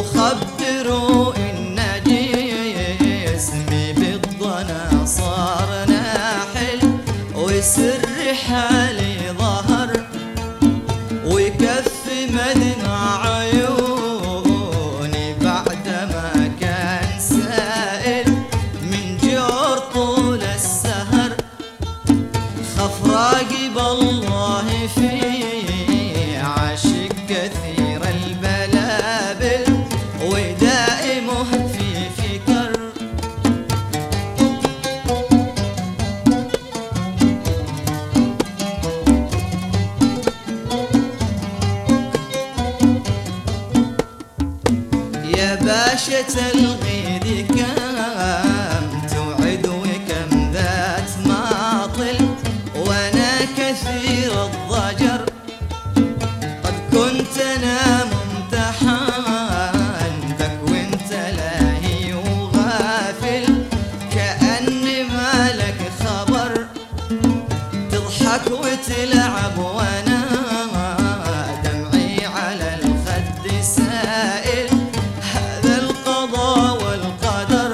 وخبروا إن جسمي بالضنا صار ناحل، وسر حالي ظهر، وكف مدمع عيوني بعدما كان سائل من جور طول السهر. خف راقب الله في عاشق كثير البلابل، ودائمه في فكر. يا باشة الغيد كم توعد وكم ذات ماطل، وانا كثير الضجر. قد كنت انا ممتحنتك وانت لاهي وغافل، كأني ما لك خبر. تضحك وتلعب وانا دمعي على الخد سائل. هذا القضاء والقدر،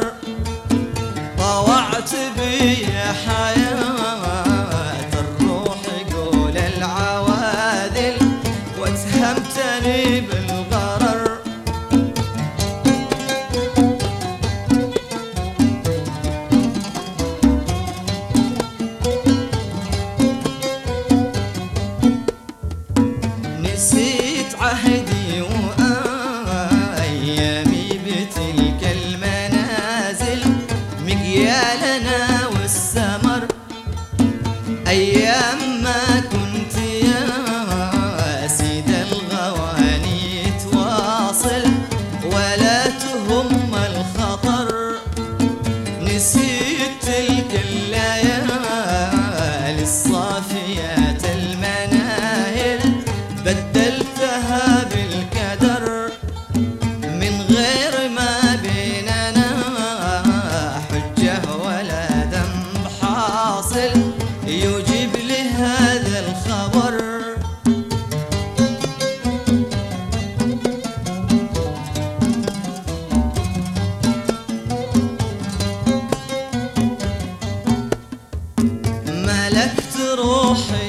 طوعت بي يا حياة الروح قول العواذل، واتهمتني بالغرر. نسيت عهدي وأيامي بتلك المنازل، مقيالنا والسمر. أيام ما كنت يا سيد الغواني تواصل، ولا تهم الخطر. نسيت تلك الليالي الصافيات المناهل، بدلتها بالكدر. من غير ما بيننا حجة ولا ذنب حاصل، يجيب لهذا الخبر. ملكت روحي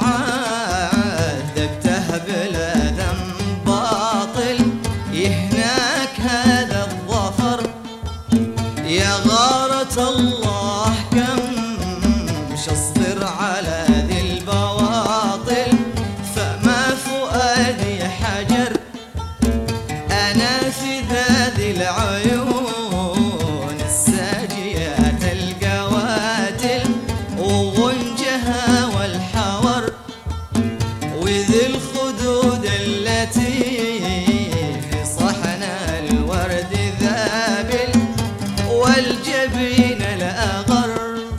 وعذبته بلا ذنب باطل، يهناك هذا الظفر. يا غارة الله كم اصبر على ذي البواطل، فما فؤادي حجر. أنا في ذي العيون الساجيات القواتل، وغنجها والحور، وذي الخدود التي في صحن الورد ذابل، والجبين الأغر.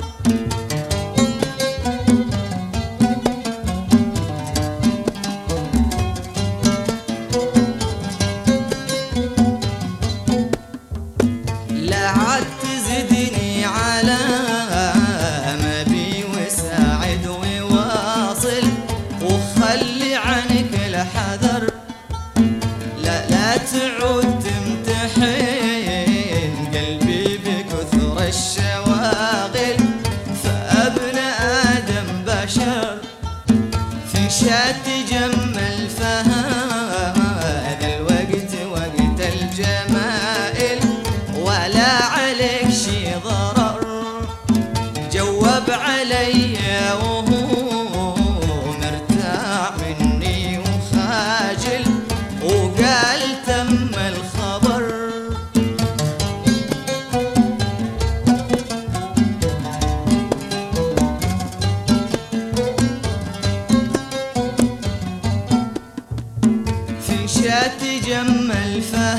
لا عاد تزدني على ما بي وساعد وواصل، وخلي عنك الحذر. لا تعود تمتحن قلبي بكثر الشواغل، فابن آدم بشر. في شات جمل فهذا الوقت وقت الجمائل، ولا عليك شي ضرر. جواب علي وهو مرتاع مني وخاجل، وقال تم الخبر. في شات جمل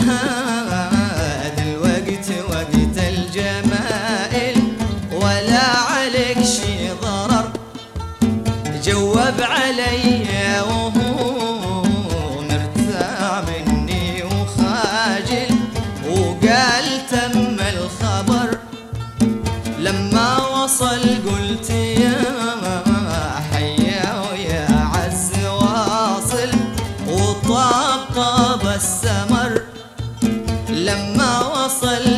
فهذا الوقت وقت الجمائل، ولا عليك شي ضرر. جواب علي وهو مرتاع مني وخاجل، وقال تم الخبر. لما وصل قلت يا حيا ويا عز واصل، وطاب السمر. لما وصل